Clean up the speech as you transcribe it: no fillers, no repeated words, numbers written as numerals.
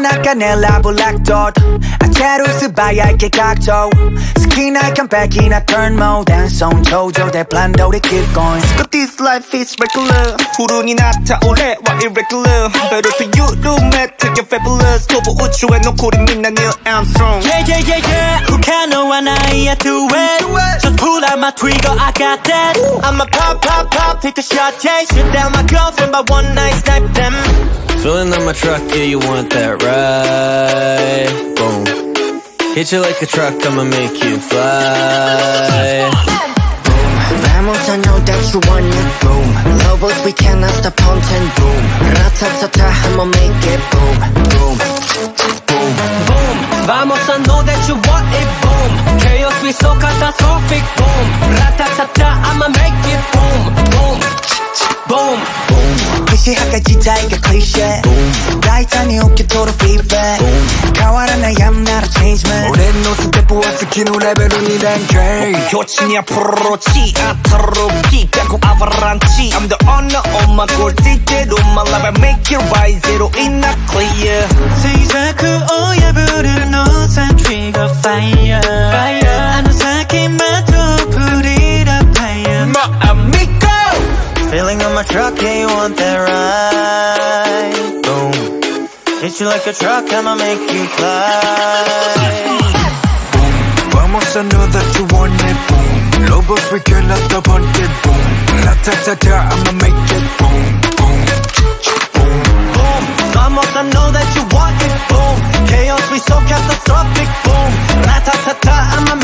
아까 내 love like dot 아차로 스바야게 각져 Skin I come back in a turn mode Dance on 조조 대 plan to keep going But this life is regular 푸른이 나타올래 와 irregular Better to you do matter you're fabulous 도보 우주에 놓고리 midnight Neil Armstrong Yeah yeah yeah yeah Who can know when I do it Just pull out my trigger I got that I'ma pop pop pop take a shot yeah Shoot down my girlfriend by one night snipe them Filling up my truck, yeah, you want that right? Boom. Hit you like a truck, I'ma make you fly. Boom. Vamos, I know that you want it. Boom. Lovers, we cannot stop haunting. Boom. Ratatata, I'ma make it. Boom. Boom. Boom. Boom. Vamos, I know that you want it. Boom. Chaos, we so catastrophic. Boom. Ratatata, I'ma make it. Boom. Boom. Boom. 무시하게 지타이게 cliché 라이트니 웃기도록 feedback 가와라 나 I'm not a change man 오랜 노트 대포와스 키노 레벨은 이랭게 효친이 앞으로 치아타로 피가고 아바란치 I'm the owner of my gold ticket On my life I make it right Zero in not clear 시작 그 오야 부른 우산 trigger fire 아는 사기마저 부리라 fire amigo Feeling on my truck, yeah, you want that ride Boom Hit you like a truck, I'ma make you fly Boom Vamos, I know that you want it Boom Lovers, we cannot stop hunting Boom Ratatata, I'ma make it Boom Boom Boom Boom Vamos, I know that you want it Boom Chaos, we so catastrophic Boom Ratatata, I'ma